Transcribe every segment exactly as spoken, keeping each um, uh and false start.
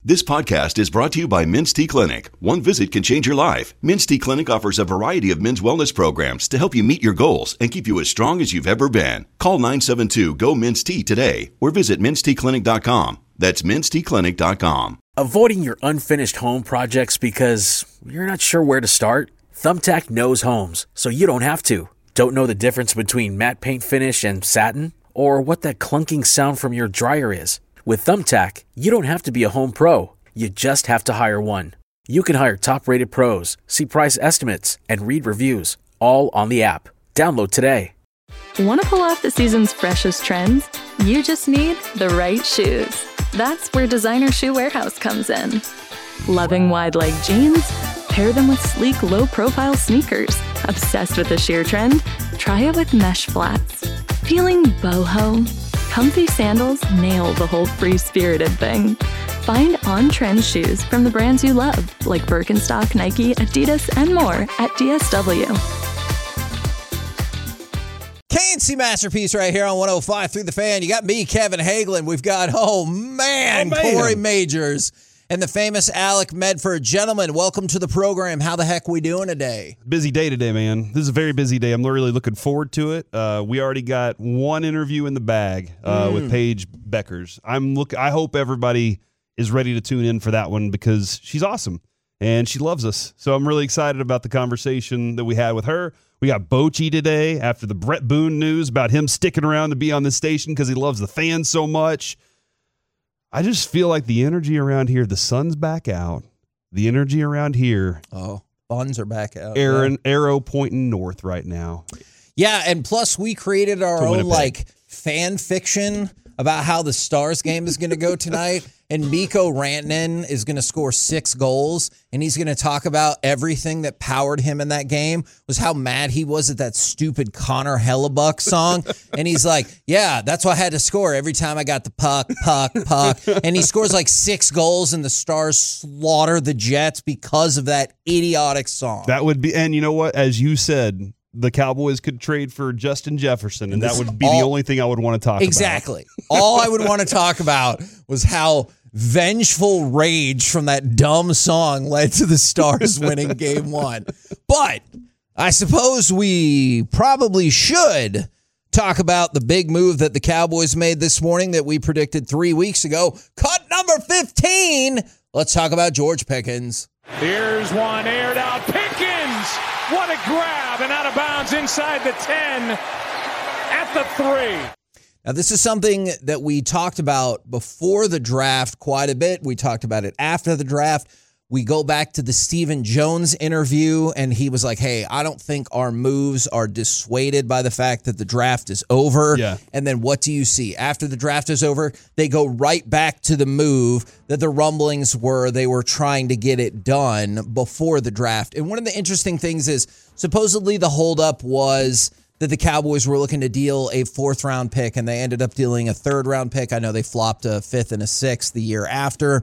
This podcast is brought to you by Men's T Clinic. One visit can change your life. Men's T Clinic offers a variety of men's wellness programs to help you meet your goals and keep you as strong as you've ever been. Call nine seven two, G O, Men's T today or visit mens t clinic dot com. That's mens t clinic dot com. Avoiding your unfinished home projects because you're not sure where to start? Thumbtack knows homes, so you don't have to. Don't know the difference between matte paint finish and satin? Or what that clunking sound from your dryer is? With Thumbtack, you don't have to be a home pro. You just have to hire one. You can hire top-rated pros, see price estimates, and read reviews, all on the app. Download today. Want to pull off the season's freshest trends? You just need the right shoes. That's where Designer Shoe Warehouse comes in. Loving wide-leg jeans? Pair them with sleek, low-profile sneakers. Obsessed with the sheer trend? Try it with mesh flats. Feeling boho? Comfy sandals nail the whole free-spirited thing. Find on-trend shoes from the brands you love, like Birkenstock, Nike, Adidas, and more at D S W. K N C Masterpiece right here on one oh five through the Fan. You got me, Kevin Hagelin. We've got, oh man, oh, man. Corey Majors and the famous Alec Medford. Gentlemen, welcome to the program. How the heck we doing today? Busy day today, man. This is a very busy day. I'm really looking forward to it. Uh, we already got one interview in the bag uh, mm. with Paige Beckers. I'm look. I hope everybody is ready to tune in for that one because she's awesome and she loves us. So I'm really excited about the conversation that we had with her. We got Bochy today after the Brett Boone news about him sticking around to be on this station because he loves the fans so much. I just feel like the energy around here, the sun's back out. The energy around here. Oh, funds are back out. Aaron, yeah. Arrow pointing north right now. Yeah, and plus we created our own like fan fiction about how the Stars game is going to go tonight. And Mikko Rantanen is going to score six goals, and he's going to talk about everything that powered him in that game, was how mad he was at that stupid Connor Hellebuck song. And he's like, yeah, that's why I had to score every time I got the puck, puck, puck. And he scores like six goals, and the Stars slaughter the Jets because of that idiotic song. That would be, and you know what? As you said, the Cowboys could trade for Justin Jefferson, and that would be all, the only thing I would want to talk exactly. about. Exactly. All I would want to talk about was how vengeful rage from that dumb song led to the Stars winning game one. But I suppose we probably should talk about the big move that the Cowboys made this morning that we predicted three weeks ago. Cut number fifteen. Let's talk about George Pickens. Here's one aired out. Pickens! What a grab, and out of bounds inside the ten at the three. Now, this is something that we talked about before the draft quite a bit. We talked about it after the draft. We go back to the Stephen Jones interview, and he was like, hey, I don't think our moves are dissuaded by the fact that the draft is over. Yeah. And then what do you see? After the draft is over, they go right back to the move that the rumblings were they were trying to get it done before the draft. And one of the interesting things is supposedly the holdup was that the Cowboys were looking to deal a fourth-round pick, and they ended up dealing a third-round pick. I know they flopped a fifth and a sixth the year after.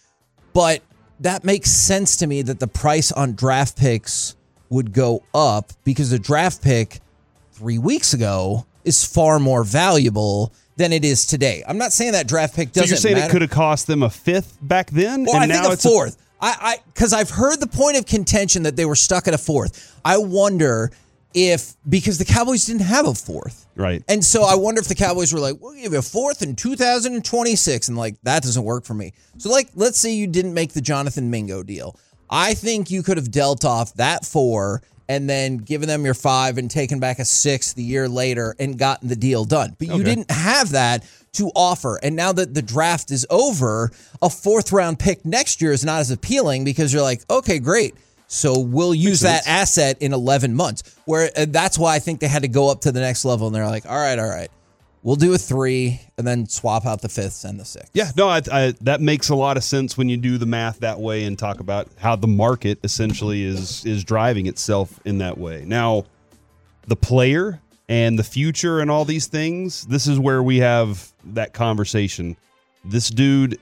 But that makes sense to me that the price on draft picks would go up because the draft pick three weeks ago is far more valuable than it is today. I'm not saying that draft pick doesn't matter. So you're saying matter. it could have cost them a fifth back then? Well, and I now think a it's fourth. A- I Because I've heard the point of contention that they were stuck at a fourth. I wonder if, because the Cowboys didn't have a fourth. Right. And so I wonder if the Cowboys were like, we'll give you a fourth in two thousand twenty-six. And like, that doesn't work for me. So like, let's say you didn't make the Jonathan Mingo deal. I think you could have dealt off that four and then given them your five and taken back a sixth the year later and gotten the deal done. But you Okay. didn't have that to offer. And now that the draft is over, a fourth round pick next year is not as appealing because you're like, okay, great. So we'll use that asset in eleven months. Where uh, that's why I think they had to go up to the next level. And they're like, all right, all right, we'll do a three and then swap out the fifths and the sixths. Yeah, no, I, I, that makes a lot of sense when you do the math that way and talk about how the market essentially is is driving itself in that way. Now, the player and the future and all these things, this is where we have that conversation. This dude,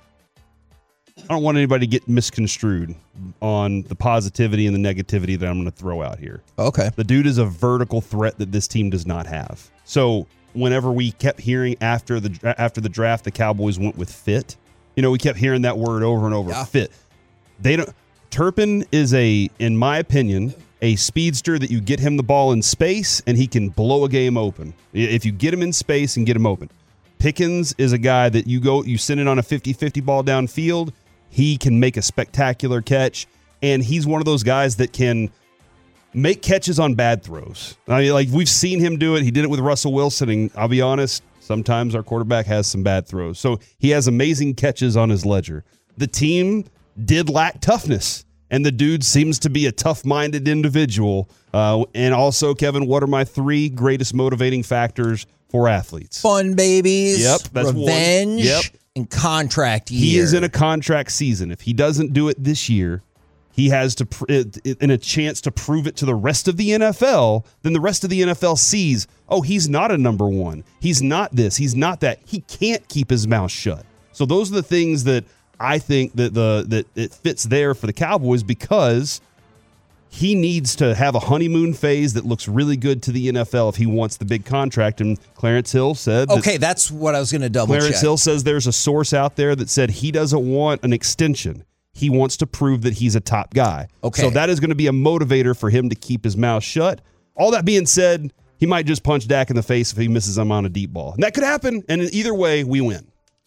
I don't want anybody to get misconstrued on the positivity and the negativity that I'm going to throw out here. Okay. The dude is a vertical threat that this team does not have. So whenever we kept hearing after the after the draft, the Cowboys went with fit, You know, we kept hearing that word over and over. Yeah. Fit. They don't. Turpin is a, in my opinion, a speedster that you get him the ball in space and he can blow a game open. If you get him in space and get him open. Pickens is a guy that you go, you send it on a fifty-fifty ball downfield. He can make a spectacular catch, and he's one of those guys that can make catches on bad throws. I mean, like we've seen him do it. He did it with Russell Wilson, and I'll be honest, sometimes our quarterback has some bad throws. So he has amazing catches on his ledger. The team did lack toughness, and the dude seems to be a tough-minded individual. Uh, and also, Kevin, what are my three greatest motivating factors for athletes? Fun babies. Yep, that's revenge. one. Yep. And contract year. He is in a contract season. If he doesn't do it this year, he has to pr- in a chance to prove it to the rest of the N F L. Then the rest of the N F L sees, oh, he's not a number one. He's not this. He's not that. He can't keep his mouth shut. So those are the things that I think that the that it fits there for the Cowboys, because he needs to have a honeymoon phase that looks really good to the N F L if he wants the big contract. And Clarence Hill said that Okay, that's what I was going to double Clarence check. Hill says there's a source out there that said he doesn't want an extension. He wants to prove that he's a top guy. Okay. So that is going to be a motivator for him to keep his mouth shut. All that being said, he might just punch Dak in the face if he misses him on a deep ball. And that could happen, and either way, we win.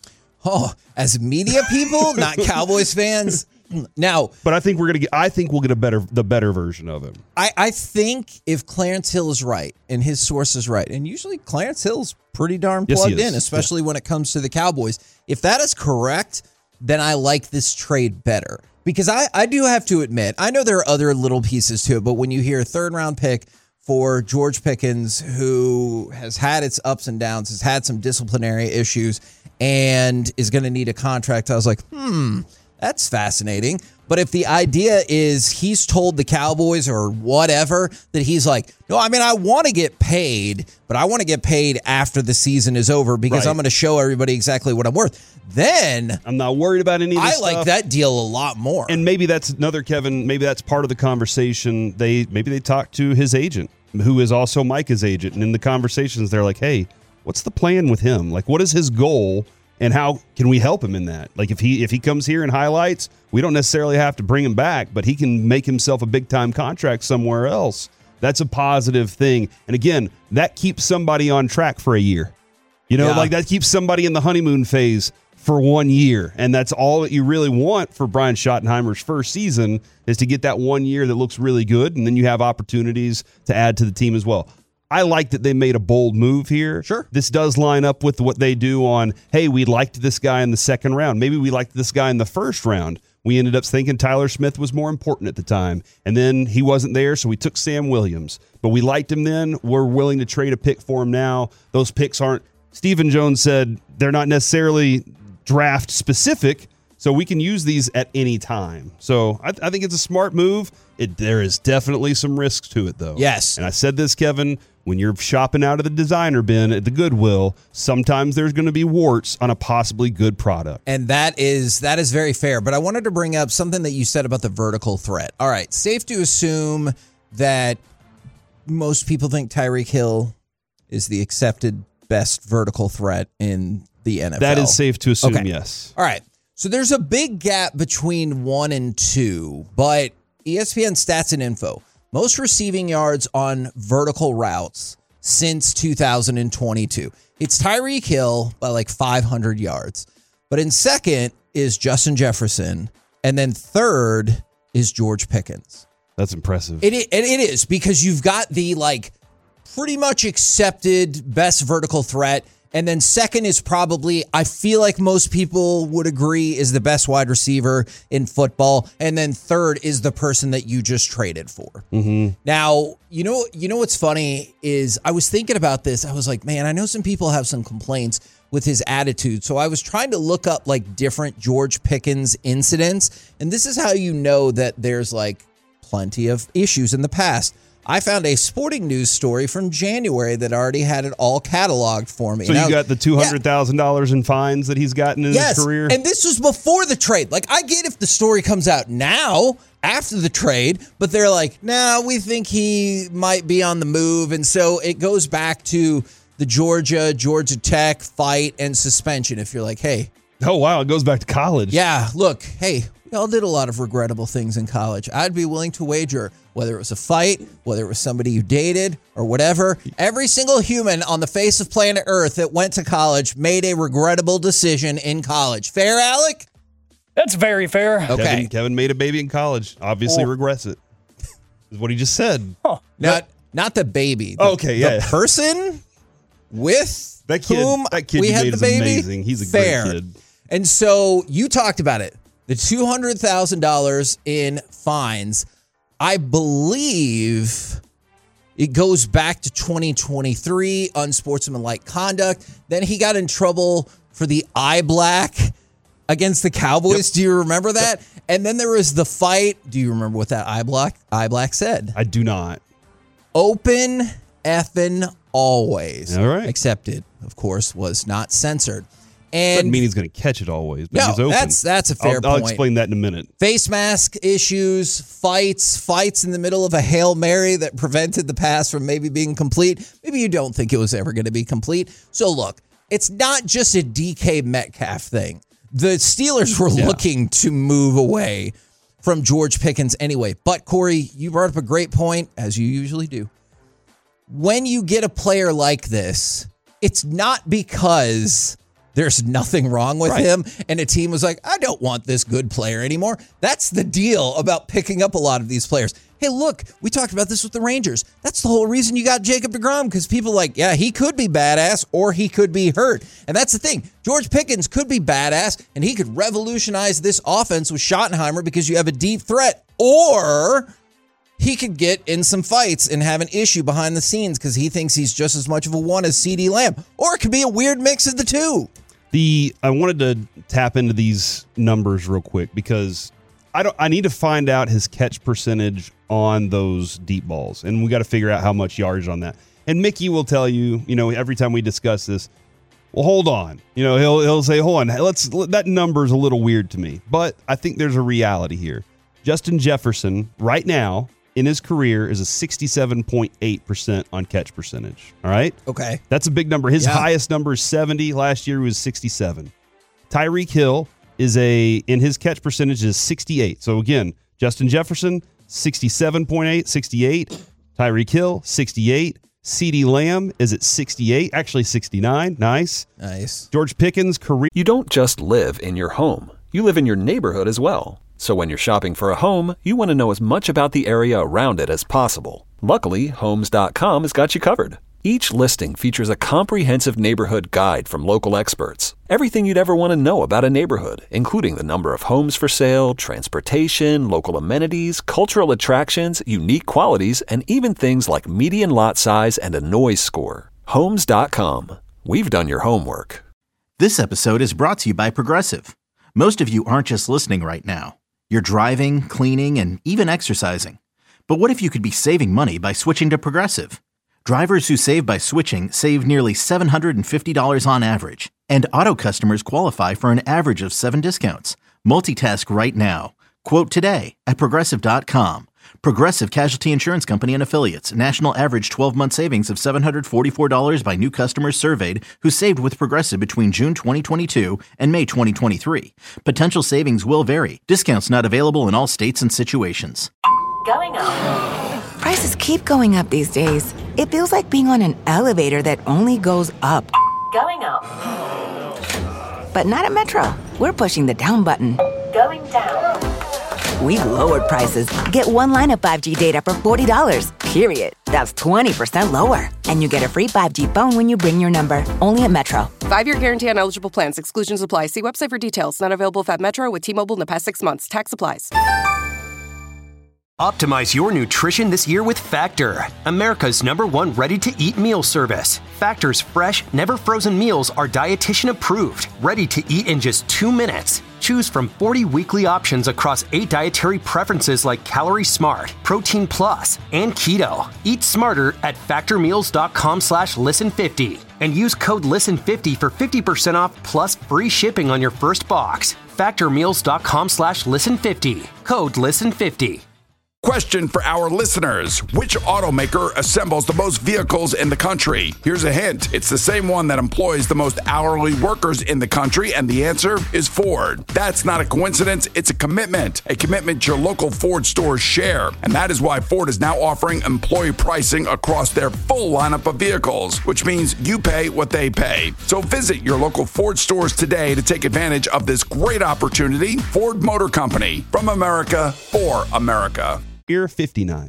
Oh, as media people, not Cowboys fans. Now, But I think we're gonna get. I think we'll get a better, the better version of him. I, I think if Clarence Hill is right and his source is right, and usually Clarence Hill's pretty darn Yes, he plugged is. in, especially when it comes to the Cowboys. If that is correct, then I like this trade better. Because I, I do have to admit, I know there are other little pieces to it, but when you hear a third round pick for George Pickens, who has had its ups and downs, has had some disciplinary issues, and is going to need a contract, I was like, hmm, that's fascinating. But if the idea is he's told the Cowboys or whatever that he's like, no, I mean, I want to get paid, but I want to get paid after the season is over because Right. I'm going to show everybody exactly what I'm worth. Then I'm not worried about any of this I like stuff. that deal a lot more. And maybe that's another, Kevin, maybe that's part of the conversation. They maybe they talked to his agent, who is also Micah's agent. And in the conversations, they're like, hey, what's the plan with him? Like, what is his goal? And how can we help him in that? Like, if he if he comes here and highlights, we don't necessarily have to bring him back, but he can make himself a big-time contract somewhere else. That's a positive thing. And again, that keeps somebody on track for a year. You know, Yeah. like that keeps somebody in the honeymoon phase for one year. And that's all that you really want for Brian Schottenheimer's first season, is to get that one year that looks really good, and then you have opportunities to add to the team as well. I like that they made a bold move here. Sure. This does line up with what they do on, hey, we liked this guy in the second round. Maybe we liked this guy in the first round. We ended up thinking Tyler Smith was more important at the time. And then he wasn't there, so we took Sam Williams. But we liked him then. We're willing to trade a pick for him now. Those picks aren't, Stephen Jones said, they're not necessarily draft specific, so we can use these at any time. So I, I think it's a smart move. It, there is definitely some risks to it, though. Yes. And I said this, Kevin, when you're shopping out of the designer bin at the Goodwill, sometimes there's going to be warts on a possibly good product. And that is that is very fair. But I wanted to bring up something that you said about the vertical threat. All right, safe to assume that most people think Tyreek Hill is the accepted best vertical threat in the N F L. That is safe to assume, Okay. yes. All right. So there's a big gap between one and two, but E S P N Stats and Info, most receiving yards on vertical routes since two thousand twenty-two. It's Tyreek Hill by like five hundred yards. But in second is Justin Jefferson. And then third is George Pickens. That's impressive. It, it, it is, because you've got the like pretty much accepted best vertical threat. And then second is probably, I feel like most people would agree, is the best wide receiver in football. And then third is the person that you just traded for. Mm-hmm. Now, you know, you know what's funny is I was thinking about this. I was like, man, I know some people have some complaints with his attitude. So I was trying to look up like different George Pickens incidents. And this is how you know that there's like plenty of issues in the past. I found a Sporting News story from January that already had it all cataloged for me. So Now, you got the two hundred thousand dollars in fines that he's gotten in yes, his career? and this was before the trade. Like, I get if the story comes out now after the trade, but they're like, nah, we think he might be on the move. And so it goes back to the Georgia, Georgia Tech fight and suspension. If you're like, hey, Oh, wow. It goes back to college. Yeah, look, hey, we all did a lot of regrettable things in college. I'd be willing to wager, whether it was a fight, whether it was somebody you dated, or whatever, every single human on the face of planet Earth that went to college made a regrettable decision in college. Fair, Alec? That's very fair. Okay. Kevin, Kevin made a baby in college. Obviously Oh. regrets it. Is what he just said. Huh. Not, not the baby. The, Okay, yeah. The person with That kid- whom that kid we you had made the is baby. amazing. He's a great Fair. kid. And so you talked about it. The two hundred thousand dollars in fines. I believe it goes back to twenty twenty-three, unsportsmanlike conduct. Then he got in trouble for the eye black against the Cowboys. Yep. Do you remember that? Yep. And then there was the fight. Do you remember what that eye black, eye black said? I do not. Open effing always. All right. Except it, of course, was not censored. And Doesn't mean he's going to catch it always, but No, he's open. that's- that's a fair I'll, I'll point. explain that in a minute. face mask issues, fights, fights in the middle of a Hail Mary that prevented the pass from maybe being complete. Maybe you don't think it was ever going to be complete. So look, it's not just a D K Metcalf thing. The Steelers were Yeah. looking to move away from George Pickens anyway. But Corey, you brought up a great point, as you usually do. When you get a player like this, it's not because there's nothing wrong with Right. him and a team was like, I don't want this good player anymore. That's the deal about picking up a lot of these players. Hey, look, we talked about this with the Rangers. That's the whole reason you got Jacob deGrom, because people are like, yeah, he could be badass or he could be hurt. And that's the thing. George Pickens could be badass and he could revolutionize this offense with Schottenheimer because you have a deep threat. Or he could get in some fights and have an issue behind the scenes because he thinks he's just as much of a one as CeeDee Lamb. Or it could be a weird mix of the two. The I wanted to tap into these numbers real quick because I don't. I need to find out his catch percentage on those deep balls, and we got to figure out how much yardage on that. And Mickey will tell you, you know, every time we discuss this, well, hold on, you know, he'll he'll say, hold on, let's that number's a little weird to me, but I think there's a reality here. Justin Jefferson right now in his career is a sixty-seven point eight percent on catch percentage. All right. Okay. That's a big number. His Yeah. highest number is seventy. Last year was sixty-seven. Tyreek Hill is a, in his catch percentage is sixty-eight. So again, Justin Jefferson, sixty-seven point eight, sixty-eight. Tyreek Hill, sixty-eight. CeeDee Lamb is at sixty-eight, actually sixty-nine. Nice. Nice. George Pickens, career. You don't just live in your home. You live in your neighborhood as well. So when you're shopping for a home, you want to know as much about the area around it as possible. Luckily, Homes dot com has got you covered. Each listing features a comprehensive neighborhood guide from local experts. Everything you'd ever want to know about a neighborhood, including the number of homes for sale, transportation, local amenities, cultural attractions, unique qualities, and even things like median lot size and a noise score. Homes dot com. We've done your homework. This episode is brought to you by Progressive. Most of you aren't just listening right now. You're driving, cleaning, and even exercising. But what if you could be saving money by switching to Progressive? Drivers who save by switching save nearly seven hundred fifty dollars on average. And auto customers qualify for an average of seven discounts. Multitask right now. Quote today at Progressive dot com. Progressive Casualty Insurance Company and Affiliates. National average twelve-month savings of seven hundred forty-four dollars by new customers surveyed who saved with Progressive between June twenty twenty-two and May twenty twenty-three. Potential savings will vary. Discounts not available in all states and situations. Going up. Prices keep going up these days. It feels like being on an elevator that only goes up. Going up. But not at Metro. We're pushing the down button. Going down. We've lowered prices. Get one line of five G data for forty dollars, period. That's twenty percent lower. And you get a free five G phone when you bring your number. Only at Metro. Five-year guarantee on eligible plans. Exclusions apply. See website for details. Not available at Metro with T-Mobile in the past six months. Tax applies. Optimize your nutrition this year with Factor, America's number one ready-to-eat meal service. Factor's fresh, never-frozen meals are dietitian approved, ready to eat in just two minutes. Choose from forty weekly options across eight dietary preferences like Calorie Smart, Protein Plus, and Keto. Eat smarter at factormeals.com slash listen fifty and use code listen fifty for fifty percent off plus free shipping on your first box. Factormeals.com slash listen fifty. Code listen fifty. Question for our listeners. Which automaker assembles the most vehicles in the country? Here's a hint. It's the same one that employs the most hourly workers in the country, and the answer is Ford. That's not a coincidence. It's a commitment. A commitment your local Ford stores share. And that is why Ford is now offering employee pricing across their full lineup of vehicles, which means you pay what they pay. So visit your local Ford stores today to take advantage of this great opportunity. Ford Motor Company, from America, for America. Year fifty-nine.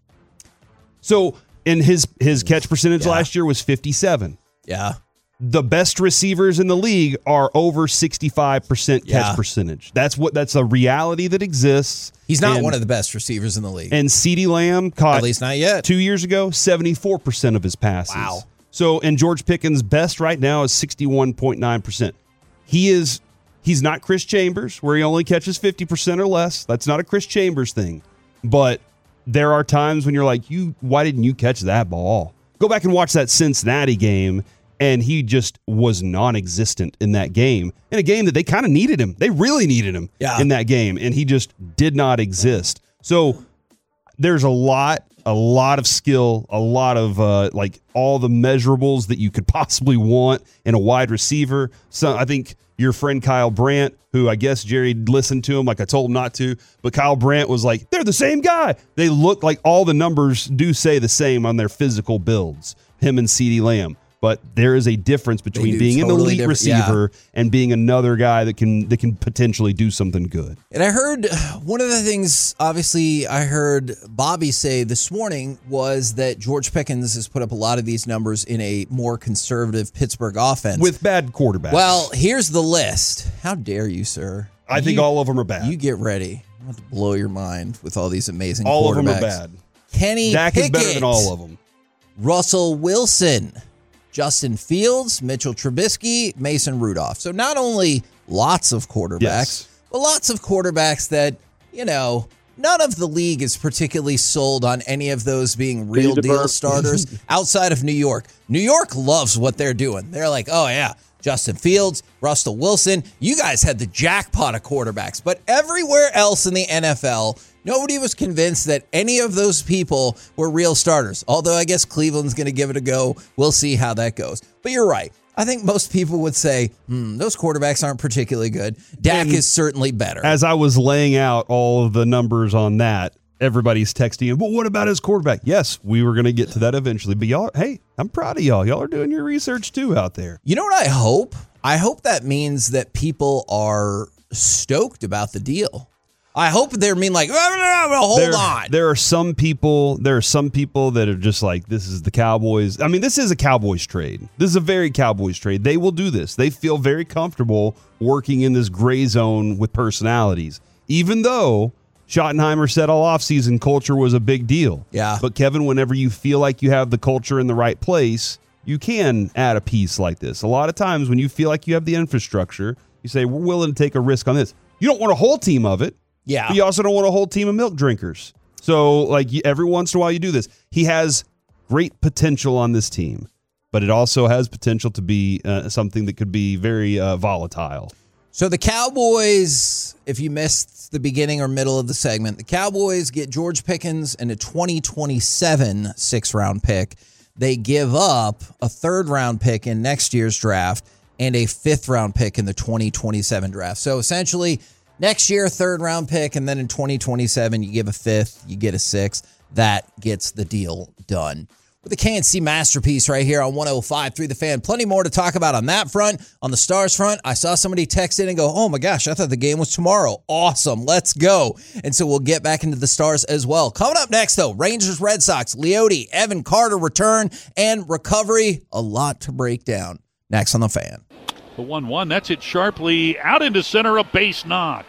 So, in his his catch percentage yeah. last year was fifty-seven. Yeah. The best receivers in the league are over sixty-five percent catch yeah. percentage. That's what that's a reality that exists. He's not and, one of the best receivers in the league. And CeeDee Lamb caught, at least not yet, two years ago, seventy-four percent of his passes. Wow. So, and George Pickens' best right now is sixty-one point nine percent. He is, he's not Chris Chambers, where he only catches fifty percent or less. That's not a Chris Chambers thing. But there are times when you're like, you, why didn't you catch that ball? Go back and watch that Cincinnati game, and he just was non-existent in that game. In a game that they kind of needed him. They really needed him yeah. in that game, and he just did not exist. So there's a lot, a lot of skill, a lot of uh, like all the measurables that you could possibly want in a wide receiver. So I think your friend Kyle Brandt, who I guess Jerry listened to him like I told him not to, but Kyle Brandt was like, they're the same guy. They look like all the numbers do say the same on their physical builds, him and CeeDee Lamb. But there is a difference between being totally an elite different. receiver yeah. and being another guy that can that can potentially do something good. And I heard one of the things, obviously, I heard Bobby say this morning was that George Pickens has put up a lot of these numbers in a more conservative Pittsburgh offense. With bad quarterbacks. Well, here's the list. How dare you, sir? I you, think all of them are bad. You get ready. I'm about to blow your mind with all these amazing all quarterbacks. All of them are bad. Kenny Dak Pickett, is better than all of them. Russell Wilson, Justin Fields, Mitchell Trubisky, Mason Rudolph. So not only lots of quarterbacks, yes. but lots of quarterbacks that, you know, none of the league is particularly sold on any of those being real deal starters outside of New York. New York loves what they're doing. They're like, oh, yeah, Justin Fields, Russell Wilson. You guys had the jackpot of quarterbacks. But everywhere else in the N F L, nobody was convinced that any of those people were real starters. Although I guess Cleveland's going to give it a go. We'll see how that goes. But you're right. I think most people would say, hmm, those quarterbacks aren't particularly good. Dak and is certainly better. As I was laying out all of the numbers on that, everybody's texting, but what about his quarterback? Yes, we were going to get to that eventually. But y'all, hey, I'm proud of y'all. Y'all are doing your research too out there. You know what I hope? I hope that means that people are stoked about the deal. I hope they're mean like, oh, no, no, hold there, on. There are some people, there are some people that are just like, this is the Cowboys. I mean, this is a Cowboys trade. This is a very Cowboys trade. They will do this. They feel very comfortable working in this gray zone with personalities, even though Schottenheimer said all offseason culture was a big deal. Yeah. But Kevin, whenever you feel like you have the culture in the right place, you can add a piece like this. A lot of times when you feel like you have the infrastructure, you say, we're willing to take a risk on this. You don't want a whole team of it. Yeah. But you also don't want a whole team of milk drinkers. So, like, every once in a while you do this. He has great potential on this team, but it also has potential to be uh, something that could be very uh, volatile. So the Cowboys, if you missed the beginning or middle of the segment, the Cowboys get George Pickens and a twenty twenty-seven sixth-round pick. They give up a third-round pick in next year's draft and a fifth-round pick in the twenty twenty-seven draft. So essentially, next year, third round pick, and then in twenty twenty-seven, you give a fifth, you get a sixth. That gets the deal done. With the K N C Masterpiece right here on one oh five point three The Fan. Plenty more to talk about on that front. On the Stars front, I saw somebody text in and go, oh my gosh, I thought the game was tomorrow. Awesome, let's go. And so we'll get back into the Stars as well. Coming up next, though, Rangers, Red Sox, Leote, Evan Carter return, and recovery. A lot to break down. Next on The Fan. The one one, that's it sharply out into center, a base knock.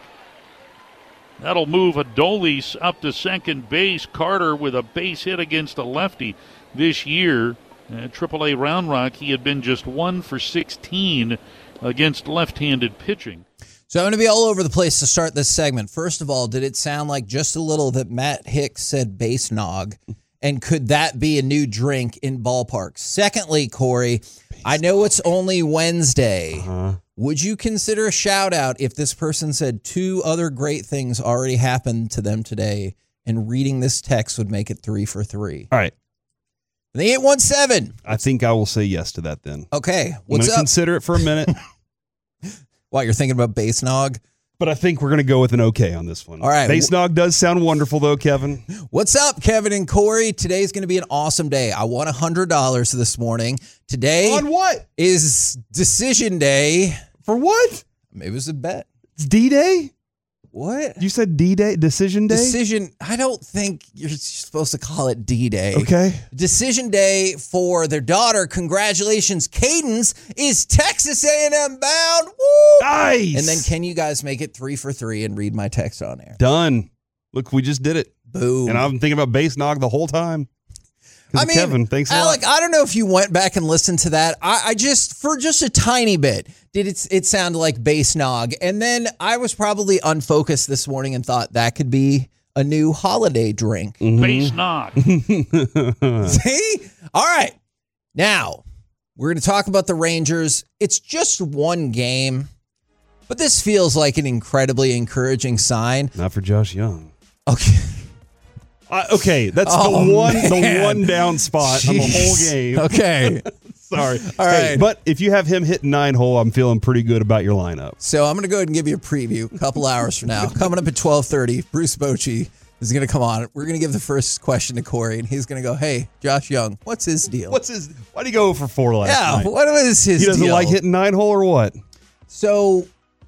That'll move Adolis up to second base. Carter with a base hit against a lefty this year. At triple A Round Rock, he had been just one for sixteen against left-handed pitching. So I'm going to be all over the place to start this segment. First of all, did it sound like just a little that Matt Hicks said base nog? And could that be a new drink in ballparks? Secondly, Corey, base I know it's only Wednesday. Uh-huh. Would you consider a shout out if this person said two other great things already happened to them today and reading this text would make it three for three. All right. The eight one seven. I think I will say yes to that then. Okay. What's I'm up? Consider it for a minute. What, you're thinking about Base Nog? But I think we're going to go with an okay on this one. All right. Base Nog does sound wonderful, though, Kevin. What's up, Kevin and Corey? Today's going to be an awesome day. I won one hundred dollars this morning. Today On what? is decision day. For what? Maybe it was a bet. It's D-Day? What? You said D-Day? Decision Day? Decision. I don't think you're supposed to call it D-Day. Okay. Decision day for their daughter. Congratulations. Cadence is Texas A and M bound. Woo! Nice. And then can you guys make it three for three and read my text on air? Done. Look, we just did it. Boom. And I'm thinking about Base Nog the whole time. I mean, Kevin, thanks a Alec, lot. I don't know if you went back and listened to that. I, I just, for just a tiny bit, did it, it sound like Base Nog. And then I was probably unfocused this morning and thought that could be a new holiday drink. Mm-hmm. Base Nog. See? All right. Now, we're going to talk about the Rangers. It's just one game, but this feels like an incredibly encouraging sign. Not for Josh Young. Okay. Uh, okay, that's Oh, the one man. the one down spot Jeez. on the whole game. Okay. Sorry. All Hey, right. but if you have him hitting nine hole, I'm feeling pretty good about your lineup. So I'm going to go ahead and give you a preview a couple hours from now. Coming up at twelve thirty, Bruce Bochy is going to come on. We're going to give the first question to Corey, and he's going to go, hey, Josh Young, what's his deal? What's his? Why would he go for four last yeah, night? what is his He doesn't deal? like hitting nine hole or what? So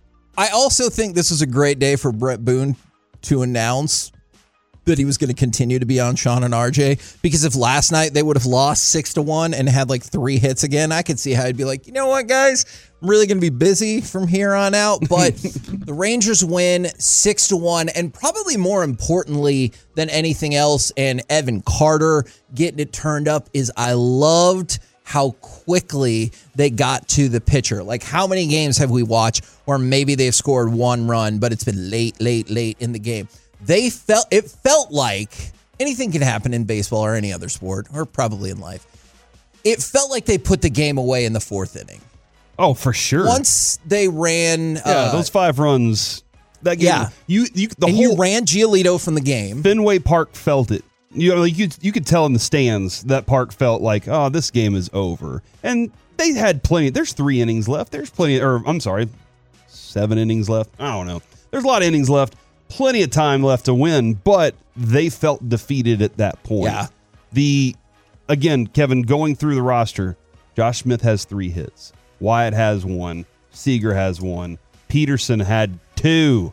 I also think this was a great day for Brett Boone to announce that he was going to continue to be on Sean and R J, because if last night they would have lost six to one and had like three hits again, I could see how he'd be like, you know what, guys, I'm really going to be busy from here on out. But the Rangers win six to one, and probably more importantly than anything else, and Evan Carter getting it turned up, is I loved how quickly they got to the pitcher. Like, how many games have we watched where maybe they've scored one run, but it's been late, late, late in the game? They felt, it felt like anything can happen in baseball or any other sport, or probably in life. It felt like they put the game away in the fourth inning. Oh, for sure. Once they ran, yeah, uh, those five runs. That game, yeah, you you the and whole you ran Giolito from the game. Fenway Park felt it. You know, like you you could tell in the stands that Park felt like, oh, this game is over. And they had plenty. There's three innings left. There's plenty. Or I'm sorry, seven innings left. I don't know. There's a lot of innings left. Plenty of time left to win, but they felt defeated at that point. Yeah. The again, Kevin, going through the roster, Josh Smith has three hits. Wyatt has one. Seager has one. Peterson had two.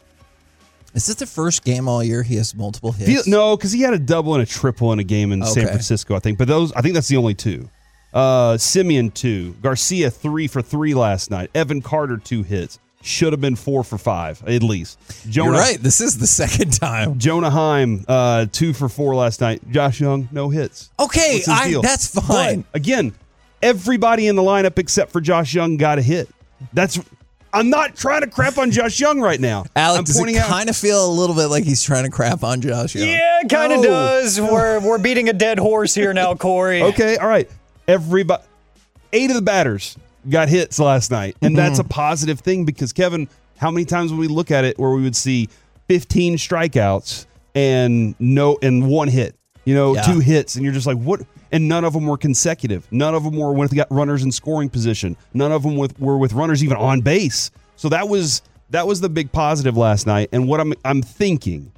Is this the first game all year he has multiple hits? Feel, no, because he had a double and a triple in a game in Okay. San Francisco, I think. But those, I think that's the only two. Uh, Simeon, two. Garcia, three for three last night. Evan Carter, two hits. Should have been four for five, at least. Jonah, You're right. This is the second time. Jonah Heim, uh, two for four last night. Josh Young, no hits. Okay, What's his I, deal? that's fine. But, again, everybody in the lineup except for Josh Young got a hit. That's. I'm not trying to crap on Josh Young right now. Alec, I'm does it out- kind of feel a little bit like he's trying to crap on Josh Young? Yeah, it kind of No. does. We're we're beating a dead horse here now, Corey. Okay, all right. Everybody, eight of the batters got hits last night, and that's a positive thing because, Kevin, how many times would we look at it where we would see fifteen strikeouts and no and one hit, you know, Yeah. two hits, and you're just like, what? And none of them were consecutive. None of them were with got runners in scoring position. None of them with, were with runners even on base. So that was that was the big positive last night. And what I'm I'm thinking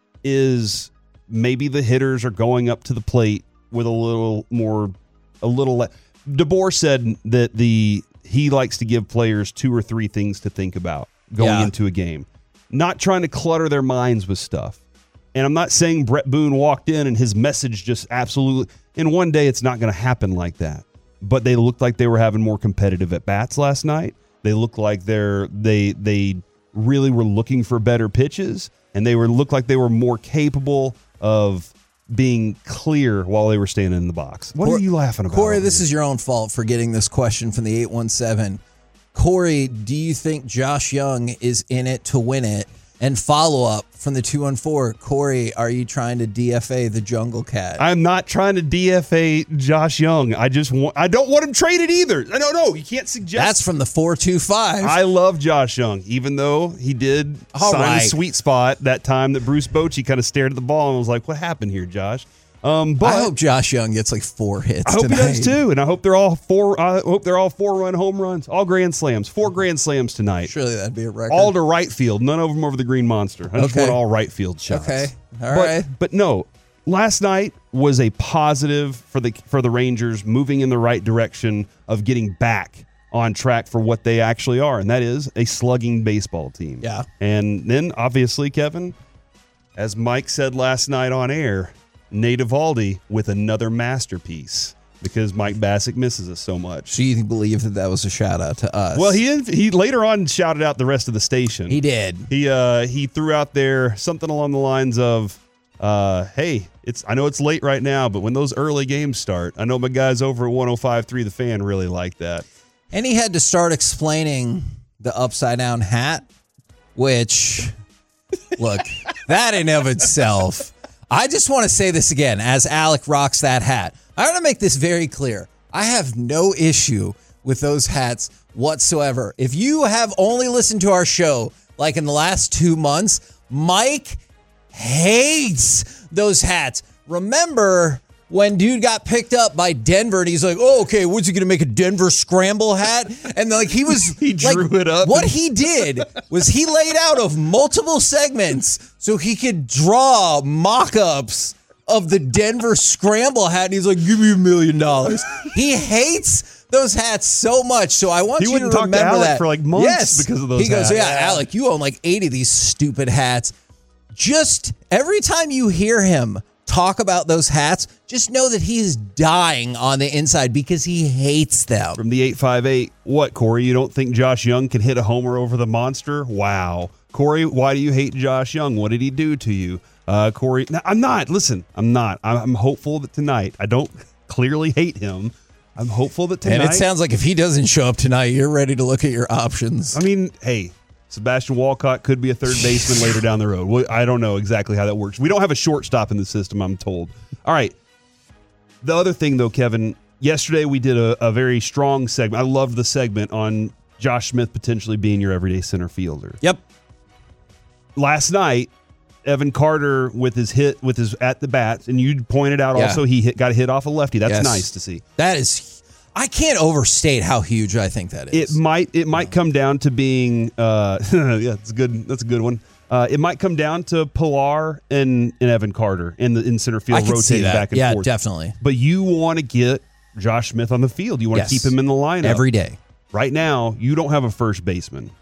is maybe the hitters are going up to the plate with a little more, a little less. DeBoer said that the he likes to give players two or three things to think about going Yeah. into a game, not trying to clutter their minds with stuff. And I'm not saying Brett Boone walked in and his message just absolutely. In one day, it's not going to happen like that. But they looked like they were having more competitive at bats last night. They looked like they're they they really were looking for better pitches, and they were looked like they were more capable of being clear while they were standing in the box. What Cor- are you laughing about? Corey, over this here? is your own fault for getting this question from the eight one seven. Corey, do you think Josh Young is in it to win it? And follow up from the two one four, Corey, are you trying to D F A the Jungle Cat? I'm not trying to D F A Josh Young. I just want, I don't want him traded either. I don't know. You can't suggest. That's from the four two five. I love Josh Young, even though he did All sign right. a sweet spot that time that Bruce Bochy kind of stared at the ball and was like, what happened here, Josh? Um, but I hope Josh Young gets like four hits I hope tonight. he does too, and I hope they're all four. I hope they're all four-run home runs, all grand slams, four grand slams tonight. Surely that'd be a record. All to right field, none of them over the green monster. I just Okay. want all right field shots. Okay, all but, right. But no, last night was a positive for the for the Rangers, moving in the right direction of getting back on track for what they actually are, and that is a slugging baseball team. Yeah. And then obviously, Kevin, as Mike said last night on air, Nate Eovaldi with another masterpiece because Mike Bassick misses us so much. So you believe that that was a shout out to us? Well, he he later on shouted out the rest of the station. He did. He uh he threw out there something along the lines of, uh, "Hey, it's I know it's late right now, but when those early games start, I know my guys over at one oh five point three The Fan really like that." And he had to start explaining the upside down hat, which, look, that in of itself. I just want to say this again as Alec rocks that hat. I want to make this very clear. I have no issue with those hats whatsoever. If you have only listened to our show like in the last two months, Mike hates those hats. Remember when dude got picked up by Denver and he's like, oh, okay, what's he going to make a Denver scramble hat? And like he was, he drew like, it up. What he did was he laid out of multiple segments so he could draw mock-ups of the Denver scramble hat. And he's like, give me a million dollars. He hates those hats so much. So I want He you to wouldn't talk to remember Alec that. for, like, months yes. because of those He goes, hats. yeah, Alec, you own like eighty of these stupid hats. Just every time you hear him talk about those hats, just know that he is dying on the inside because he hates them. From the eight five eight, what, Corey? You don't think Josh Young can hit a homer over the monster? Wow. Corey, why do you hate Josh Young? What did he do to you? Uh, Corey, no, I'm not. Listen, I'm not. I'm, I'm hopeful that tonight, I don't clearly hate him. I'm hopeful that tonight. And it sounds like if he doesn't show up tonight, you're ready to look at your options. I mean, hey, Sebastian Walcott could be a third baseman later down the road. Well, I don't know exactly how that works. We don't have a shortstop in the system, I'm told. All right. The other thing, though, Kevin, yesterday we did a, a very strong segment. I loved the segment on Josh Smith potentially being your everyday center fielder. Yep. Last night, Evan Carter with his hit, with his at the bats, and you pointed out Yeah. also he hit, got a hit off a lefty. That's Yes. nice to see. That is, I can't overstate how huge I think that is. It might it might come down to being uh, yeah, it's good. That's a good one. Uh, it might come down to Pilar and, and Evan Carter in the in center field I can see rotating that. back and Yeah, forth. definitely. But you want to get Josh Smith on the field. You want Yes. to keep him in the lineup Every day. Right now, you don't have a first baseman.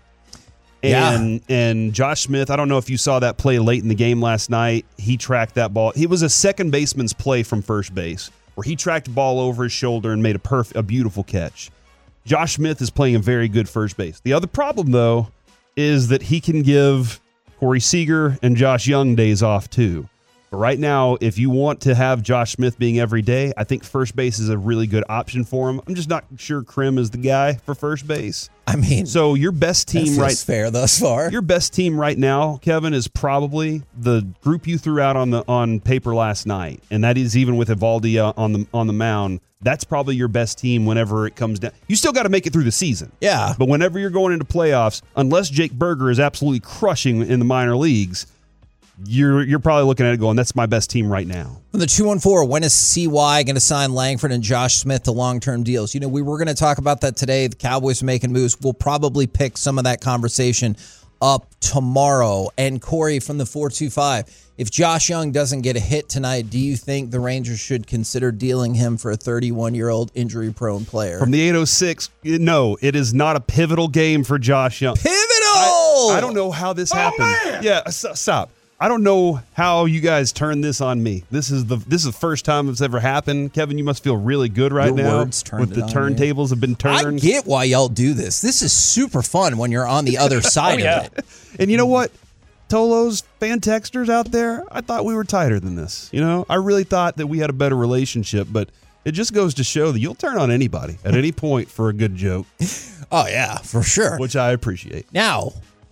Yeah. And and Josh Smith, I don't know if you saw that play late in the game last night. He tracked that ball. It was a second baseman's play from first base where he tracked the ball over his shoulder and made a perfect, a beautiful catch. Josh Smith is playing a very good first base. The other problem, though, is that he can give Corey Seager and Josh Young days off, too. But right now, if you want to have Josh Smith being every day, I think first base is a really good option for him. I'm just not sure Krim is the guy for first base. I mean, so your best that team feels right fair thus far. Your best team right now, Kevin, is probably the group you threw out on the on paper last night, and that is even with Eovaldi uh, on the on the mound. That's probably your best team whenever it comes down. You still got to make it through the season. Yeah. But whenever you're going into playoffs, unless Jake Berger is absolutely crushing in the minor leagues, you're you're probably looking at it going, that's my best team right now. From the two one four, when is C Y going to sign Langford and Josh Smith to long-term deals? You know, we were going to talk about that today. The Cowboys are making moves. We'll probably pick some of that conversation up tomorrow. And Corey from the four two five, if Josh Young doesn't get a hit tonight, do you think the Rangers should consider dealing him for a thirty-one-year-old injury-prone player? From the eight oh six, no, it is not a pivotal game for Josh Young. Pivotal! I, I don't know how this Oh, happened. man! Yeah, s- stop. I don't know how you guys turned this on me. This is the this is the first time it's ever happened. Kevin, you must feel really good right Your now. words turned with it the on turntables have been I turned. get why y'all do this. This is super fun when you're on the other side of it. And you know what? Tolos, fan texters out there, I thought we were tighter than this. You know, I really thought that we had a better relationship, but it just goes to show that you'll turn on anybody at any point for a good joke. Oh, yeah, for sure. Which I appreciate. Now,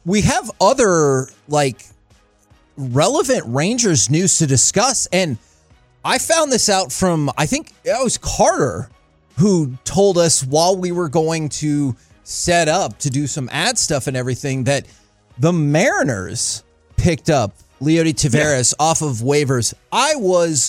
we have other, like, relevant Rangers news to discuss. And I found this out from, I think it was Carter who told us while we were going to set up to do some ad stuff and everything that the Mariners picked up Leody Taveras yeah. off of waivers. I was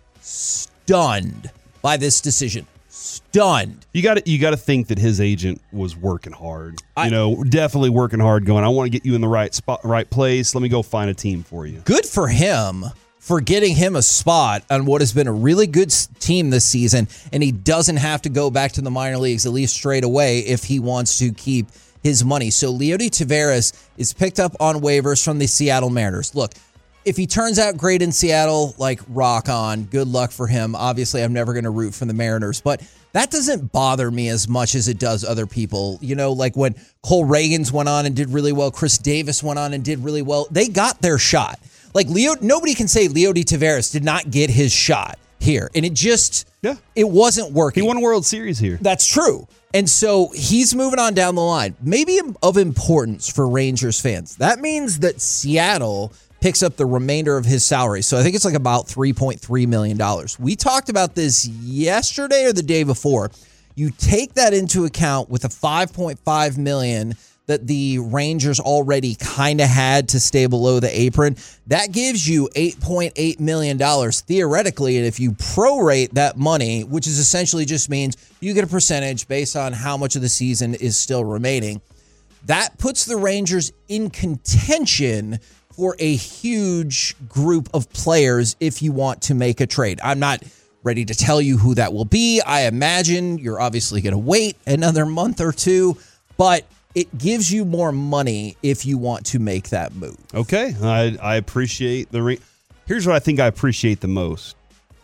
stunned by this decision. Stunned. You got to you got to think that his agent was working hard. I, you know, definitely working hard. Going, I want to get you in the right spot, right place. Let me go find a team for you. Good for him for getting him a spot on what has been a really good team this season, and he doesn't have to go back to the minor leagues at least straight away if he wants to keep his money. So Leody Taveras is picked up on waivers from the Seattle Mariners. Look, if he turns out great in Seattle, like, rock on. Good luck for him. Obviously, I'm never going to root for the Mariners, but that doesn't bother me as much as it does other people. You know, like when Cole Reagans went on and did really well, Chris Davis went on and did really well. They got their shot. Like, Leo, nobody can say Leody Taveras did not get his shot here. And it just, yeah. it wasn't working. He won a World Series here. That's true. And so he's moving on down the line. Maybe of importance for Rangers fans. That means that Seattle picks up the remainder of his salary. So I think it's like about three point three million dollars. We talked about this yesterday or the day before. You take that into account with a five point five million dollars that the Rangers already kind of had to stay below the apron. That gives you eight point eight million dollars theoretically. And if you prorate that money, which is essentially just means you get a percentage based on how much of the season is still remaining, that puts the Rangers in contention for a huge group of players if you want to make a trade. I'm not ready to tell you who that will be. I imagine you're obviously going to wait another month or two, but it gives you more money if you want to make that move. Okay, I, I appreciate the... Re- Here's what I think I appreciate the most.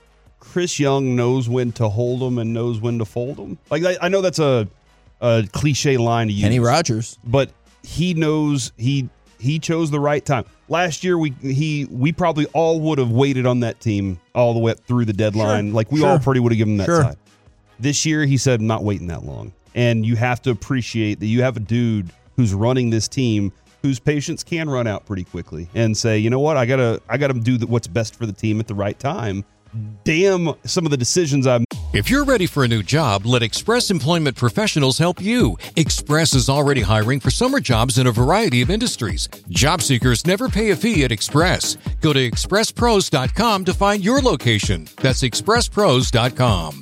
Chris Young knows when to hold them and knows when to fold them. Like, I, I know that's a, a cliche line to use. Kenny Rogers. But he knows he he chose the right time. Last year, we he we probably all would have waited on that team all the way up through the deadline. Sure. Like, we sure. all pretty would have given them that sure. side. This year, he said, I'm not waiting that long. And you have to appreciate that you have a dude who's running this team whose patience can run out pretty quickly and say, you know what, I gotta I gotta do the, what's best for the team at the right time. Damn some of the decisions I've made. If you're ready for a new job, let Express Employment Professionals help you. Express is already hiring for summer jobs in a variety of industries. Job seekers never pay a fee at Express. Go to express pros dot com to find your location. That's express pros dot com.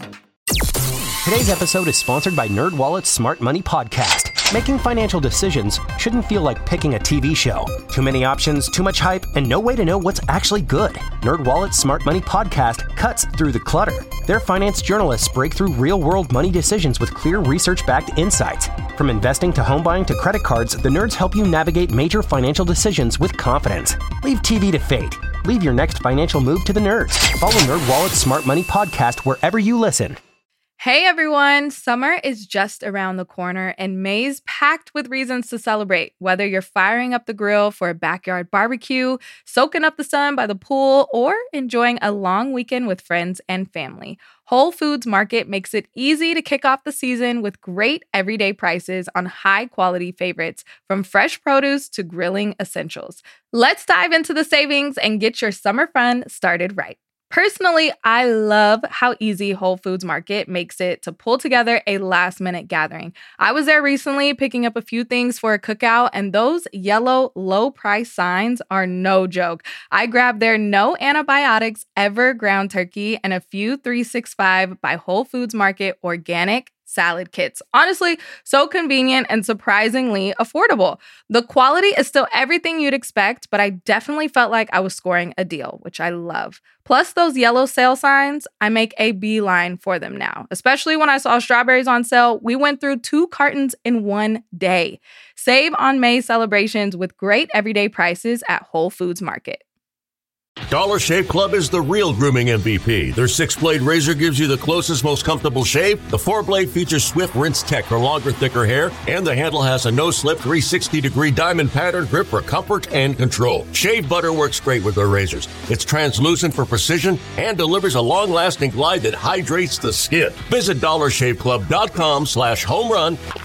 Today's episode is sponsored by NerdWallet's Smart Money Podcast. Making financial decisions shouldn't feel like picking a T V show. Too many options, too much hype, and no way to know what's actually good. NerdWallet's Smart Money Podcast cuts through the clutter. Their finance journalists break through real-world money decisions with clear research-backed insights. From investing to home buying to credit cards, the nerds help you navigate major financial decisions with confidence. Leave T V to fate. Leave your next financial move to the nerds. Follow NerdWallet's Smart Money Podcast wherever you listen. Hey everyone, summer is just around the corner and May's packed with reasons to celebrate. Whether you're firing up the grill for a backyard barbecue, soaking up the sun by the pool, or enjoying a long weekend with friends and family, Whole Foods Market makes it easy to kick off the season with great everyday prices on high-quality favorites, from fresh produce to grilling essentials. Let's dive into the savings and get your summer fun started right. Personally, I love how easy Whole Foods Market makes it to pull together a last-minute gathering. I was there recently picking up a few things for a cookout, and those yellow low-price signs are no joke. I grabbed their no antibiotics ever ground turkey and a few three sixty-five by Whole Foods Market organic salad kits. Honestly, so convenient and surprisingly affordable. The quality is still everything you'd expect, but I definitely felt like I was scoring a deal, which I love. Plus those yellow sale signs, I make a beeline for them now. Especially when I saw strawberries on sale, we went through two cartons in one day. Save on May celebrations with great everyday prices at Whole Foods Market. Dollar Shave Club is the real grooming M V P. Their six-blade razor gives you the closest, most comfortable shave. The four-blade features Swift Rinse Tech for longer, thicker hair. And the handle has a no-slip three hundred sixty degree diamond pattern grip for comfort and control. Shave butter works great with their razors. It's translucent for precision and delivers a long-lasting glide that hydrates the skin. Visit dollar shave club dot com slash home run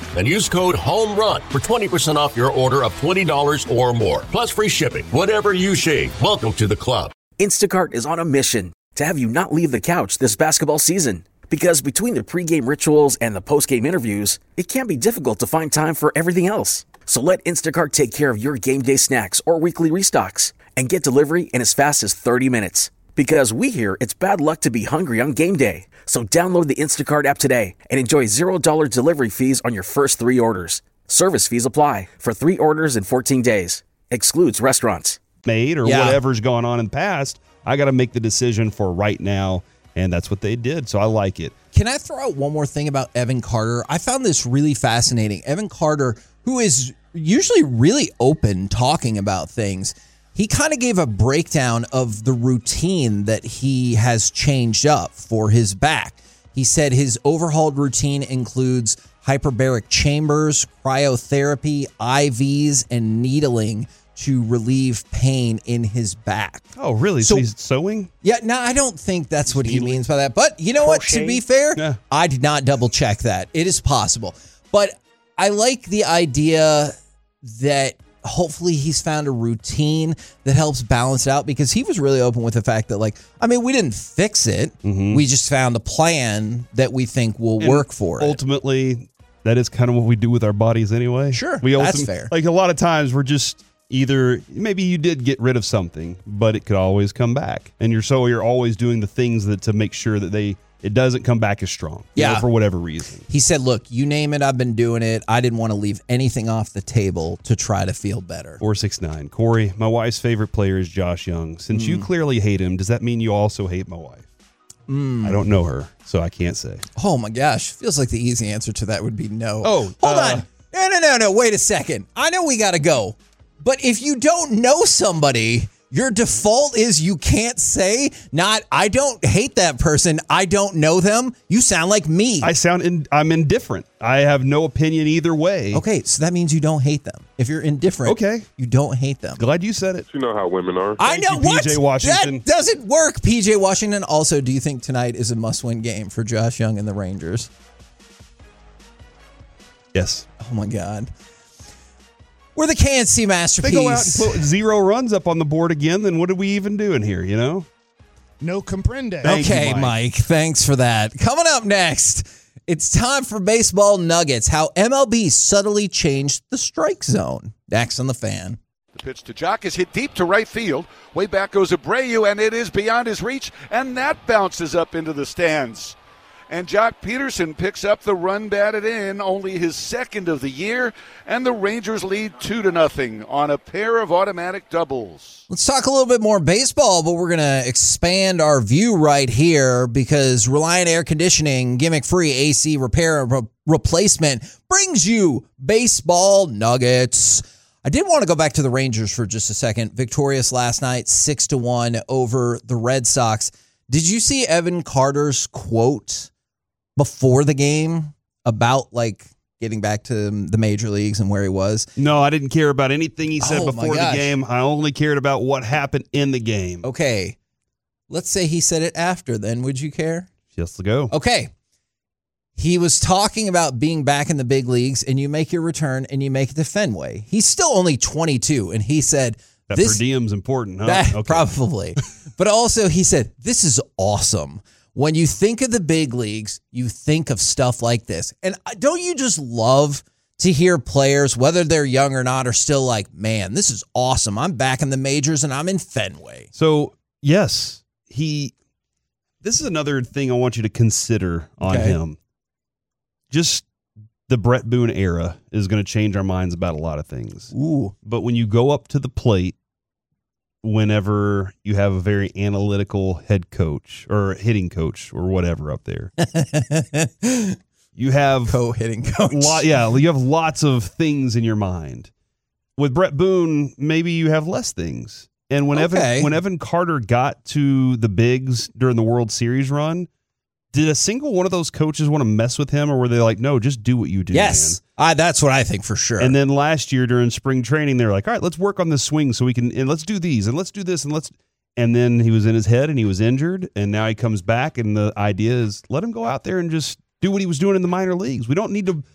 and use code HOMERUN for twenty percent off your order of twenty dollars or more, plus free shipping. Whatever you shave, welcome to the club. Instacart is on a mission to have you not leave the couch this basketball season. Because between the pregame rituals and the postgame interviews, it can be difficult to find time for everything else. So let Instacart take care of your game day snacks or weekly restocks and get delivery in as fast as thirty minutes. Because we hear it's bad luck to be hungry on game day. So download the Instacart app today and enjoy zero dollars delivery fees on your first three orders. Service fees apply for three orders in fourteen days. Excludes restaurants. Made or Yeah. whatever's gone on in the past. I got to make the decision for right now, and that's what they did. So I like it. Can I throw out one more thing about Evan Carter? I found this really fascinating. Evan Carter, who is usually really open talking about things, he kind of gave a breakdown of the routine that he has changed up for his back. He said his overhauled routine includes hyperbaric chambers, cryotherapy, I Vs, and needling to relieve pain in his back. Oh, really? So, so he's sewing? Yeah, no, I don't think that's what he means by that. But you know Crochet. What? To be fair, yeah. I did not double check that. It is possible. But I like the idea that hopefully he's found a routine that helps balance it out, because he was really open with the fact that, like, I mean, we didn't fix it. Mm-hmm. We just found a plan that we think will and work for it. Ultimately, that is kind of what we do with our bodies anyway. Sure, we that's fair. Like, a lot of times we're just either, maybe you did get rid of something, but it could always come back. And you're so you're always doing the things that to make sure that they it doesn't come back as strong. You Yeah. know, for whatever reason. He said, look, you name it, I've been doing it. I didn't want to leave anything off the table to try to feel better. four six nine. Corey, my wife's favorite player is Josh Young. Since Mm. you clearly hate him, does that mean you also hate my wife? Mm. I don't know her, so I can't say. Oh my gosh. Feels like the easy answer to that would be no. Oh, hold uh, on. No, no, no, no. Wait a second. I know we got to go. But if you don't know somebody, your default is you can't say, not, I don't hate that person, I don't know them. You sound like me. I sound in, I'm indifferent. I have no opinion either way. Okay, so that means you don't hate them. If you're indifferent, okay, you don't hate them. Glad you said it. You know how women are. I know you, what? P J Washington. That doesn't work, P J Washington. Also, do you think tonight is a must-win game for Josh Young and the Rangers? Yes. Oh my God. We're the K N C masterpiece. They go out and put zero runs up on the board again, then what are we even doing here, you know? No comprende. Thank okay, you, Mike. Mike. Thanks for that. Coming up next, it's time for Baseball Nuggets, how M L B subtly changed the strike zone. Next on The Fan. The pitch to Jock is hit deep to right field. Way back goes Abreu, and it is beyond his reach, and that bounces up into the stands. And Jock Peterson picks up the run batted in, only his second of the year, and the Rangers lead two to nothing on a pair of automatic doubles. Let's talk a little bit more baseball, but we're going to expand our view right here because Reliant Air Conditioning, gimmick-free A C repair and re- replacement brings you Baseball Nuggets. I did want to go back to the Rangers for just a second. Victorious last night, six to one over the Red Sox. Did you see Evan Carter's quote before the game about, like, getting back to the major leagues and where he was? No, I didn't care about anything he said Oh, my before the gosh. game. I only cared about what happened in the game. Okay. Let's say he said it after, then. Would you care? Just to go. Okay. He was talking about being back in the big leagues, and you make your return and you make it to Fenway. He's still only twenty-two, and he said, That this, per diem's important, huh? that- Okay. Probably. But also, he said, this is awesome. When you think of the big leagues, you think of stuff like this. And don't you just love to hear players, whether they're young or not, are still like, man, this is awesome. I'm back in the majors and I'm in Fenway. So, yes, he. This is another thing I want you to consider on Okay. him. Just the Brett Boone era is going to change our minds about a lot of things. Ooh. But when you go up to the plate, whenever you have a very analytical head coach or hitting coach or whatever up there, you have co-hitting coach. Lot, yeah, you have lots of things in your mind. With Brett Boone, maybe you have less things. And when Okay. Evan when Evan Carter got to the bigs during the World Series run, did a single one of those coaches want to mess with him, or were they like, no, just do what you do? Yes, I, that's what I think for sure. Man. And then last year during spring training, they were like, all right, let's work on this swing so we can, and let's do these, and let's do this, and let's. And then he was in his head, and he was injured, and now he comes back, and the idea is let him go out there and just do what he was doing in the minor leagues. We don't need to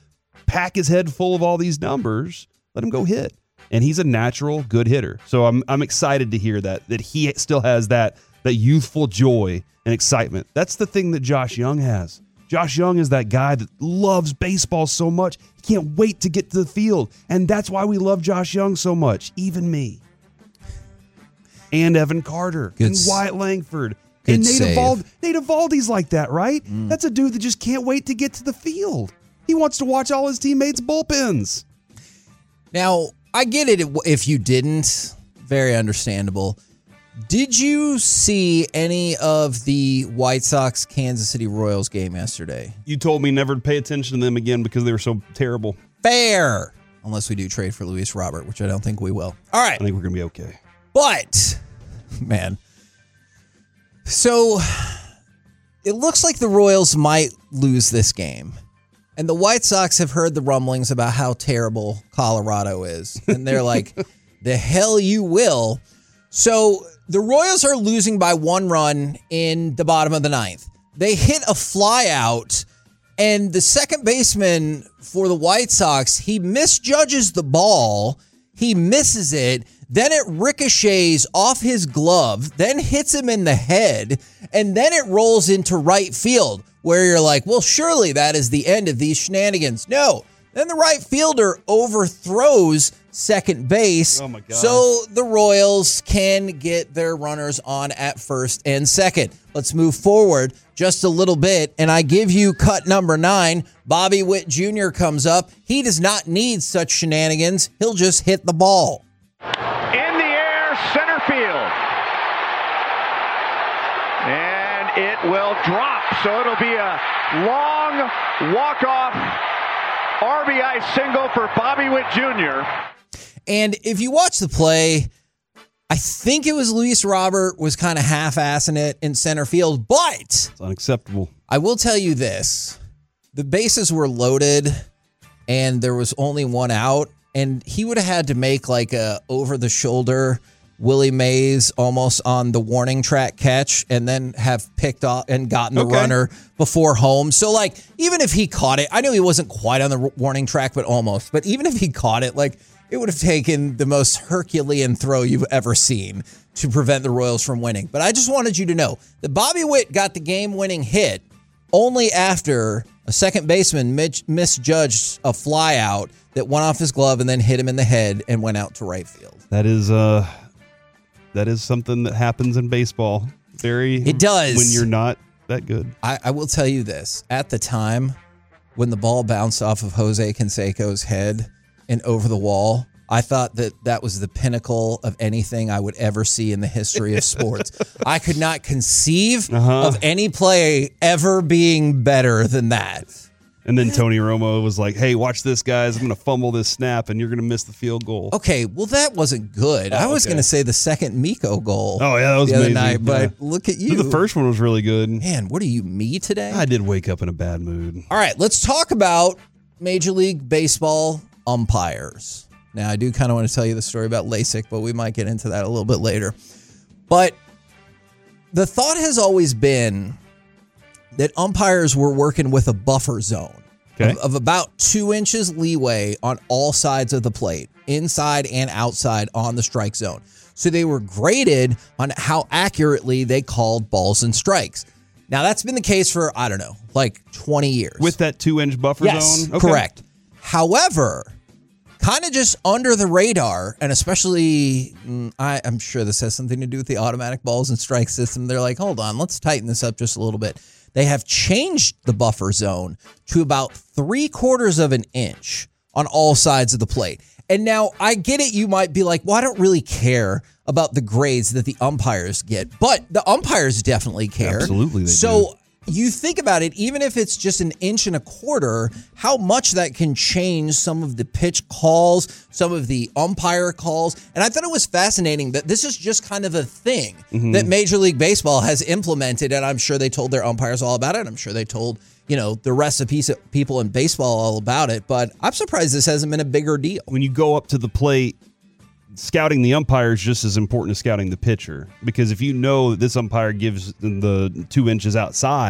pack his head full of all these numbers. Let him go hit. And he's a natural good hitter. So I'm I'm excited to hear that, that he still has that, that youthful joy and excitement. That's the thing that Josh Young has. Josh Young is that guy that loves baseball so much. He can't wait to get to the field. And that's why we love Josh Young so much. Even me. And Evan Carter. Good and Wyatt Langford. Good and Nate save. Evaldi. Nate Evaldi's like that, right? Mm. That's a dude that just can't wait to get to the field. He wants to watch all his teammates' bullpens. Now, I get it if you didn't. Very understandable. Did you see any of the White Sox Kansas City Royals game yesterday? You told me never to pay attention to them again because they were so terrible. Fair. Unless we do trade for Luis Robert, which I don't think we will. All right. I think we're going to be okay. But, man. So, it looks like the Royals might lose this game. And the White Sox have heard the rumblings about how terrible Colorado is. And they're like, the hell you will. So the Royals are losing by one run in the bottom of the ninth. They hit a fly out, and the second baseman for the White Sox, he misjudges the ball. He misses it. Then it ricochets off his glove, then hits him in the head, and then it rolls into right field, where you're like, well, surely that is the end of these shenanigans. No. Then the right fielder overthrows second base. Oh my God. So the Royals can get their runners on at first and second. Let's move forward just a little bit, and I give you cut number nine. Bobby Witt Junior comes up. He does not need such shenanigans. He'll just hit the ball. In the air, center field. And it will drop, so it'll be a long walk-off R B I single for Bobby Witt Junior And if you watch the play, I think it was Luis Robert was kind of half-assing it in center field, but it's unacceptable. I will tell you this. The bases were loaded, and there was only one out, and he would have had to make like a over-the-shoulder Willie Mays almost on the warning track catch and then have picked off and gotten the Okay. runner before home. So, like, even if he caught it, I know he wasn't quite on the warning track, but almost. But even if he caught it, like, it would have taken the most Herculean throw you've ever seen to prevent the Royals from winning. But I just wanted you to know that Bobby Witt got the game-winning hit only after a second baseman misjudged a flyout that went off his glove and then hit him in the head and went out to right field. That is uh, that is something that happens in baseball. Very. It does. When you're not that good. I, I will tell you this. At the time, when the ball bounced off of Jose Canseco's head and over the wall, I thought that that was the pinnacle of anything I would ever see in the history of sports. I could not conceive Uh-huh. of any play ever being better than that. And then Tony Romo was like, hey, watch this, guys. I'm going to fumble this snap, and you're going to miss the field goal. Okay, well, that wasn't good. Oh, I was okay. going to say the second Miko goal. Oh, yeah, that was the other amazing. night, but Yeah. look at you. The first one was really good. Man, what are you, me today? I did wake up in a bad mood. All right, let's talk about Major League Baseball umpires. Now, I do kind of want to tell you the story about LASIK, but we might get into that a little bit later. But the thought has always been that umpires were working with a buffer zone Okay. of, of about two inches leeway on all sides of the plate, inside and outside on the strike zone. So they were graded on how accurately they called balls and strikes. Now, that's been the case for, I don't know, like twenty years. With that two-inch buffer yes, zone? Okay. Correct. However, kind of just under the radar, and especially, mm, I, I'm sure this has something to do with the automatic balls and strike system. They're like, hold on, let's tighten this up just a little bit. They have changed the buffer zone to about three quarters of an inch on all sides of the plate. And now I get it. You might be like, well, I don't really care about the grades that the umpires get, but the umpires definitely care. Absolutely they So you think about it, even if it's just an inch and a quarter, how much that can change some of the pitch calls, some of the umpire calls. And I thought it was fascinating that this is just kind of a thing Mhm. that Major League Baseball has implemented. And I'm sure they told their umpires all about it. I'm sure they told, you know, the rest of piece of people in baseball all about it. But I'm surprised this hasn't been a bigger deal. When you go up to the plate, scouting the umpire is just as important as scouting the pitcher. Because if you know that this umpire gives the two inches outside,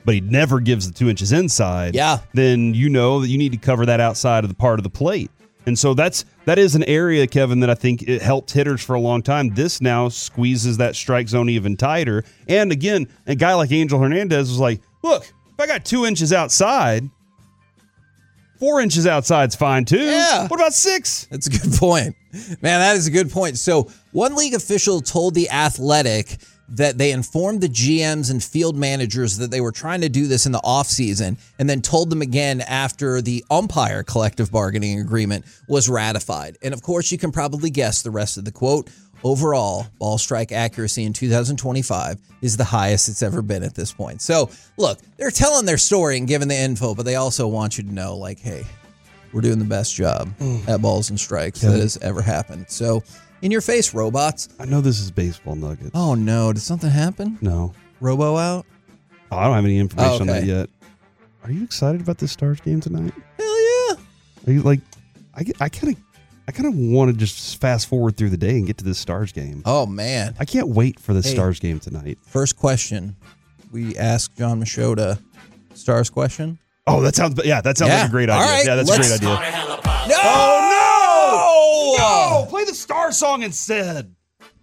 but he never gives the two inches inside, yeah. then you know that you need to cover that outside of the part of the plate. And so that's that is an area, Kevin, that I think it helped hitters for a long time. This now squeezes that strike zone even tighter. And again, a guy like Angel Hernandez was like, look, if I got two inches outside, four inches outside's fine too. Yeah. What about six? That's a good point. Man, that is a good point. So one league official told The Athletic that they informed the G Ms and field managers that they were trying to do this in the offseason, and then told them again after the umpire collective bargaining agreement was ratified. And of course, you can probably guess the rest of the quote. Overall, ball strike accuracy in two thousand twenty-five is the highest it's ever been at this point. So, look, they're telling their story and giving the info, but they also want you to know, like, hey, we're doing the best job mm. at balls and strikes yeah. that has ever happened. So, in your face, robots. I know this is baseball nuggets. Oh, no. Did something happen? No. Robo out? Oh, I don't have any information oh, okay. on that yet. Are you excited about this Stars game tonight? Hell yeah. Are you like, I, I kind of I kind of want to just fast forward through the day and get to this Stars game. Oh, man. I can't wait for the hey, Stars game tonight. First question. We asked John Machota Stars question. Oh, that sounds, yeah, that sounds yeah. like a great idea. Right, yeah, that's a great idea. No! Oh, no! No! Play the Star song instead.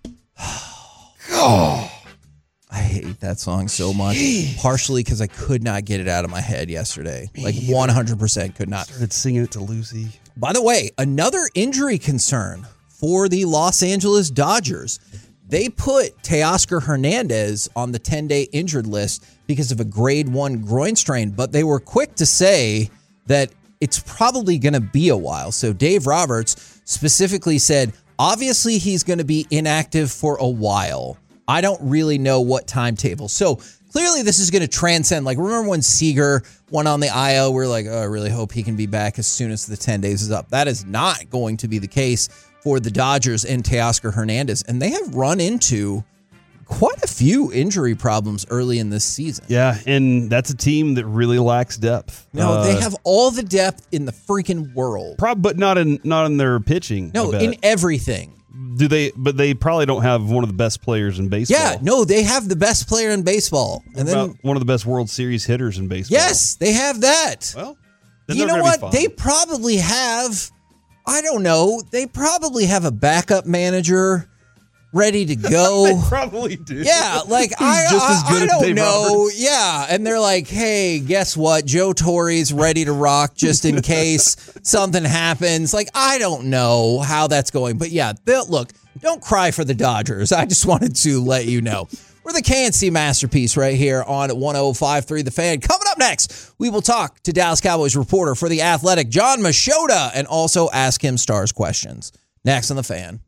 Oh, I hate that song so much. Jeez. Partially because I could not get it out of my head yesterday. Like one hundred percent could not. Started singing it to Lucy. By the way, another injury concern for the Los Angeles Dodgers. They put Teoscar Hernandez on the ten-day injured list because of a grade one groin strain, but they were quick to say that it's probably going to be a while. So Dave Roberts specifically said, obviously he's going to be inactive for a while. I don't really know what timetable. So clearly this is going to transcend. Like, remember when Seager went on the I L? We're like, oh, I really hope he can be back as soon as the ten days is up. That is not going to be the case for the Dodgers and Teoscar Hernandez. And they have run into quite a few injury problems early in this season. Yeah, and that's a team that really lacks depth. No, uh, they have all the depth in the freaking world. Prob- but not in not in their pitching. No, in everything. Do they? But they probably don't have one of the best players in baseball. Yeah, no, they have the best player in baseball, and then one of the best World Series hitters in baseball. Yes, they have that. Well, you know what? They probably have. I don't know. They probably have a backup manager ready to go. They probably do. Yeah, like I, just I, as good I as don't Dave know. Roberts. Yeah, and they're like, hey, guess what? Joe Torre's ready to rock just in case something happens. Like, I don't know how that's going, but yeah, look, don't cry for the Dodgers. I just wanted to let you know. We're the K N C Masterpiece right here on one oh five point three The Fan. Coming up next, we will talk to Dallas Cowboys reporter for The Athletic, John Machota, and also ask him Stars questions. Next on The Fan.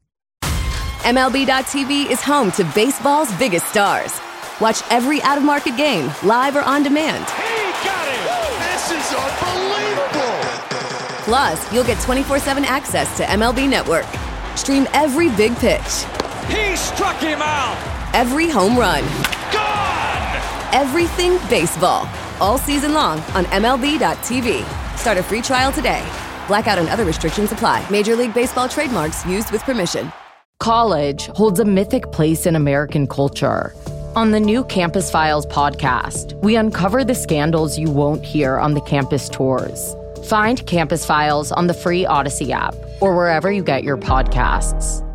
M L B dot T V is home to baseball's biggest stars. Watch every out-of-market game, live or on demand. He got it! This is unbelievable! Plus, you'll get twenty-four seven access to M L B Network. Stream every big pitch. He struck him out! Every home run. Gone! Everything baseball. All season long on M L B dot T V. Start a free trial today. Blackout and other restrictions apply. Major League Baseball trademarks used with permission. College holds a mythic place in American culture. On the new Campus Files podcast, we uncover the scandals you won't hear on the campus tours. Find Campus Files on the free Odyssey app or wherever you get your podcasts.